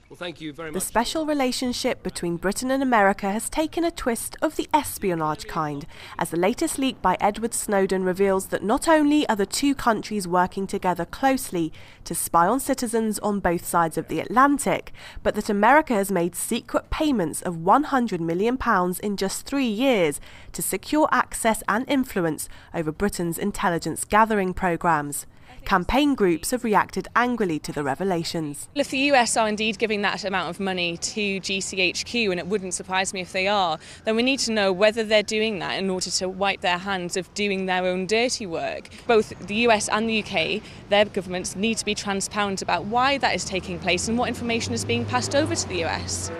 Well, thank you very much. The special relationship between Britain and America has taken a twist of the espionage kind, as the latest leak by Edward Snowden reveals that not only are the two countries working together closely to spy on citizens on both sides of the Atlantic, but that America has made secret payments of £100 million in just 3 years to secure access and influence over Britain's intelligence gathering programmes. Campaign groups have reacted angrily to the revelations. If the US are indeed giving that amount of money to GCHQ, and it wouldn't surprise me if they are, then we need to know whether they're doing that in order to wipe their hands of doing their own dirty work. Both the US and the UK, their governments need to be transparent about why that is taking place and what information is being passed over to the US.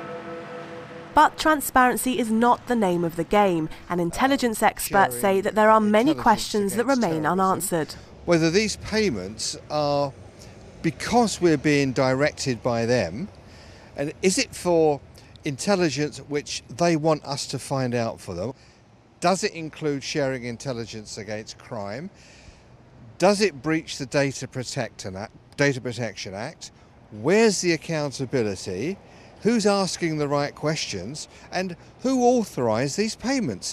But transparency is not the name of the game, and intelligence experts say that there are many questions that remain unanswered. Whether these payments are because we're being directed by them, and is it for intelligence which they want us to find out for them? Does it include sharing intelligence against crime? Does it breach the Data Protection Act? Where's the accountability? Who's asking the right questions? And who authorised these payments?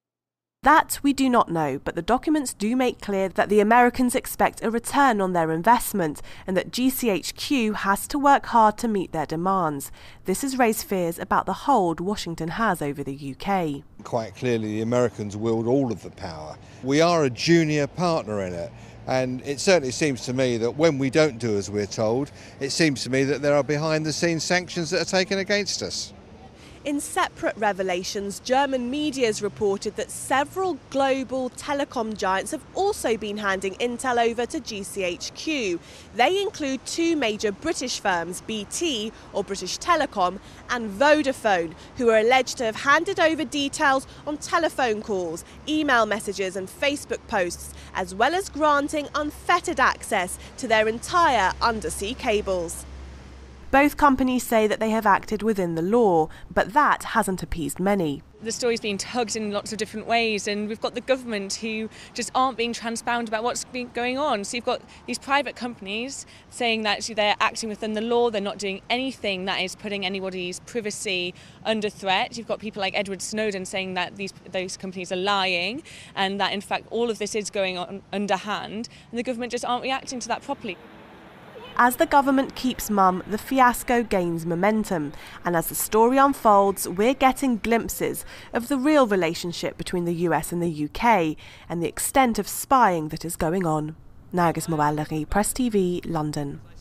That we do not know, but the documents do make clear that the Americans expect a return on their investment and that GCHQ has to work hard to meet their demands. This has raised fears about the hold Washington has over the UK. Quite clearly, the Americans wield all of the power. We are a junior partner in it, and it certainly seems to me that when we don't do as we're told, it seems to me that there are behind-the-scenes sanctions that are taken against us. In separate revelations, German media has reported that several global telecom giants have also been handing intel over to GCHQ. They include two major British firms, BT, or British Telecom, and Vodafone, who are alleged to have handed over details on telephone calls, email messages and Facebook posts, as well as granting unfettered access to their entire undersea cables. Both companies say that they have acted within the law, but that hasn't appeased many. The story's being tugged in lots of different ways, and we've got the government who just aren't being transparent about what's been going on. So you've got these private companies saying that they're acting within the law, they're not doing anything that is putting anybody's privacy under threat. You've got people like Edward Snowden saying that those companies are lying and that in fact all of this is going on underhand, and the government just aren't reacting to that properly. As the government keeps mum, the fiasco gains momentum, and as the story unfolds, we're getting glimpses of the real relationship between the US and the UK and the extent of spying that is going on. Nargis Mawalari, Press TV, London.